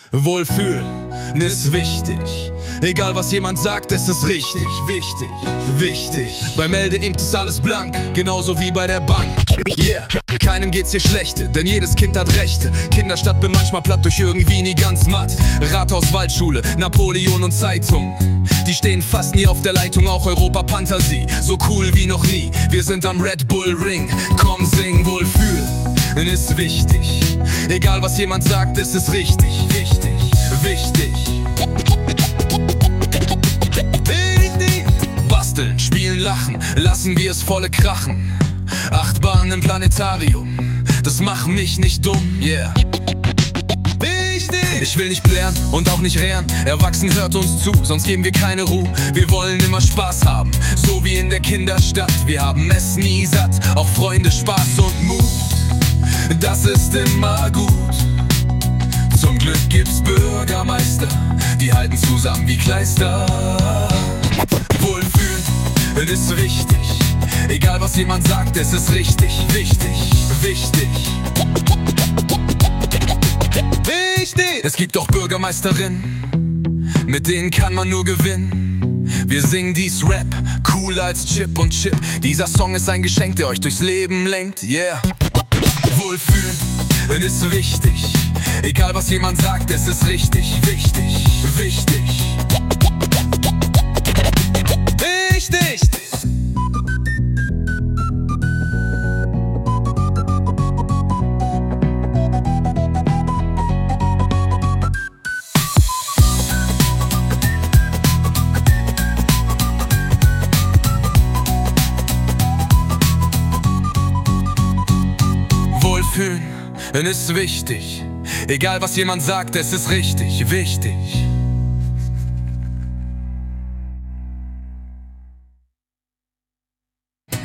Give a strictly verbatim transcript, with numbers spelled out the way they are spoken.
Wohlfühlen ist wichtig. Egal was jemand sagt, es ist richtig. Wichtig, wichtig. Beim Meldeamt ist alles blank, genauso wie bei der Bank. Yeah, keinem geht's hier schlechte, denn jedes Kind hat Rechte. Kinderstadt bin manchmal platt, durch irgendwie nie ganz matt. Rathaus, Waldschule, Napoleon und Zeitung, die stehen fast nie auf der Leitung, auch Europa Fantasie, so cool wie noch nie. Wir sind am Red Bull Ring, komm sing, Wohlfühlen ist wichtig. Egal was jemand sagt, es ist richtig. Wichtig, wichtig. Basteln, spielen, lachen, lassen wir es volle krachen. Achterbahn im Planetarium, das macht mich nicht dumm, yeah. Ich will nicht blären und auch nicht rehren. Erwachsen hört uns zu, sonst geben wir keine Ruhe. Wir wollen immer Spaß haben, so wie in der Kinderstadt. Wir haben es nie satt, auch Freunde, Spaß und Mut. Das ist immer gut. Zum Glück gibt's Bürgermeister, die halten zusammen wie Kleister. Wohlfühlen ist wichtig. Egal was jemand sagt, es ist richtig. Wichtig, wichtig. Wichtig. Es gibt auch Bürgermeisterinnen, mit denen kann man nur gewinnen. Wir singen dies Rap, cooler als Chip und Chip. Dieser Song ist ein Geschenk, der euch durchs Leben lenkt, yeah. Wohlfühlen ist wichtig. Egal was jemand sagt, es ist richtig. Wichtig, wichtig. Wichtig. Wohlfühlen ist wichtig. Egal was jemand sagt, es ist richtig, wichtig.